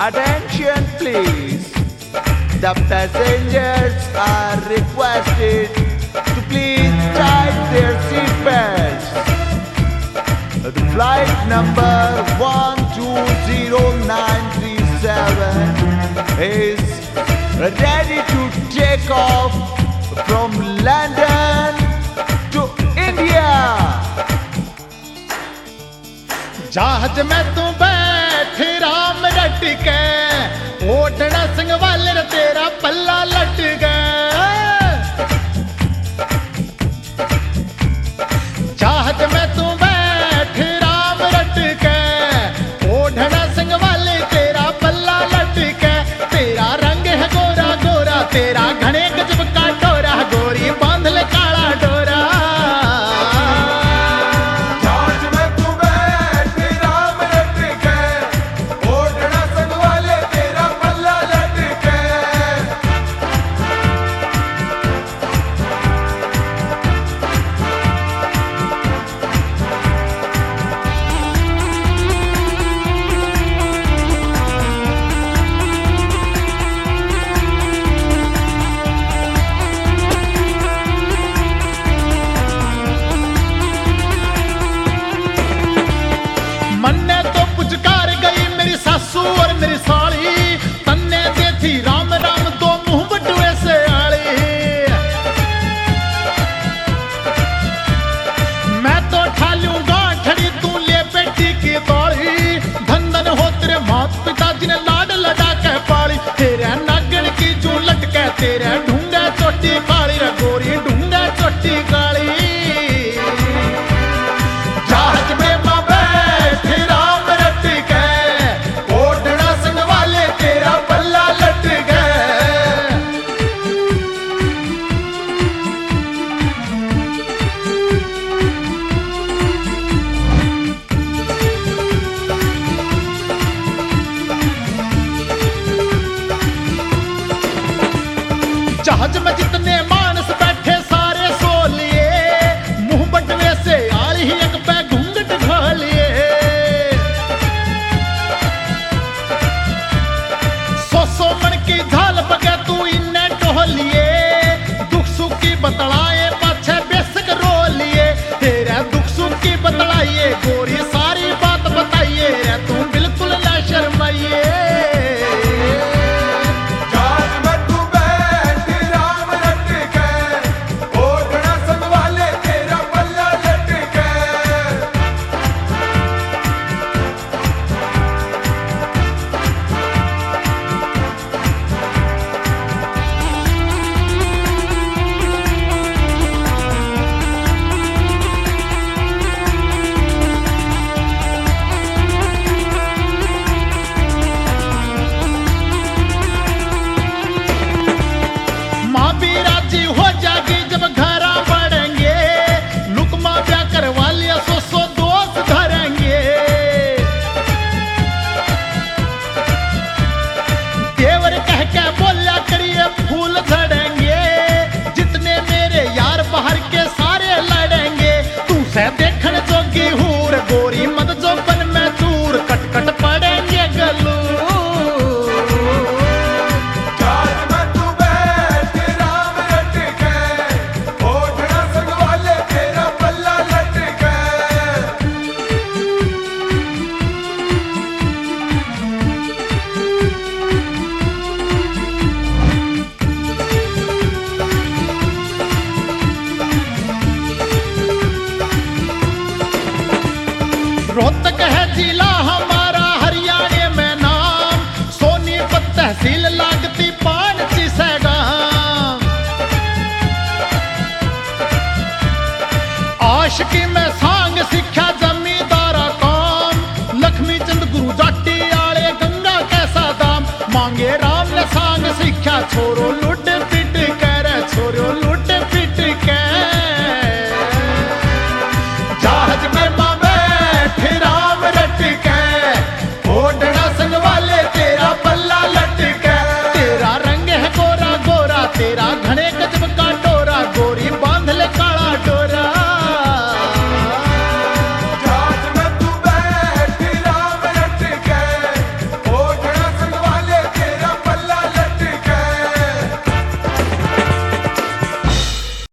Attention please. The passengers are requested to please tie their seat belts. The flight number 120937 is ready to take off from London to India. जहाज में तू बैठ राम रट के, ओढ़ना संग वाले तेरा पल्ला लट गया। जहाज में तू बैठ राम रट के, ओढ़ना संग वाले तेरा पल्ला लट के। तेरा रंग है गोरा गोरा, तेरा घने गजब का डोरा, गोरी बांध ले काला डोरा। मन्ने तो पुचकार गई मेरी सासू और मेरी साली, तन्ने दे थी राम राम दो मुंह बटुए से आली। मैं तो ठालूंगा ठड़ी, तू ले बेटी की दौड़ी। धन धन हो तेरे माता पिताजी ने लाड लगा के पाली। तेरे नागन की जू लटके, तेरे ढूंढे चोटी काली रे गोरी, ढूंढे चोटी काली। जहाज में मां बैठ राम रट के, ओढ़ना संग वाले तेरा पल्ला लट गए। जहाज में जितने मानस बैठे सारे सो लिए, मुंह बटवे से आली ही एक पे घूंघट ढालिए। सौ मन की झाल बगे तू इन्ने टोलिए, दुख सुख की बतलाए पाछे बेसक रो लिए। तेरे दुख सुख की बतलाइए गोरी, सारी बात बताइए रे तू बिल्कुल ना शर्माइए। माँ भी राजी हो जाएगी जब घर बढ़ेंगे, लुकमा ब्याह करवा लिया सौ दोस्त धरेंगे। देवर कह के बोला करिए फूल झड़ेंगे, जितने मेरे यार बाहर के सारे लड़ेंगे। तू से देखन जोगी हूर गोरी, मत जो बन में चूर, कट कट पड़ेंगे गल